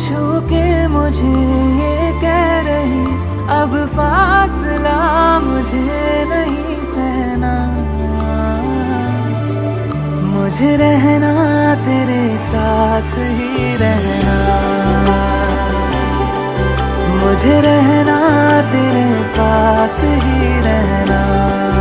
छू के मुझे ये कह रही, अब फासला मुझे नहीं सहना। मुझे रहना तेरे साथ ही रहना, मुझे रहना तेरे पास ही रहना।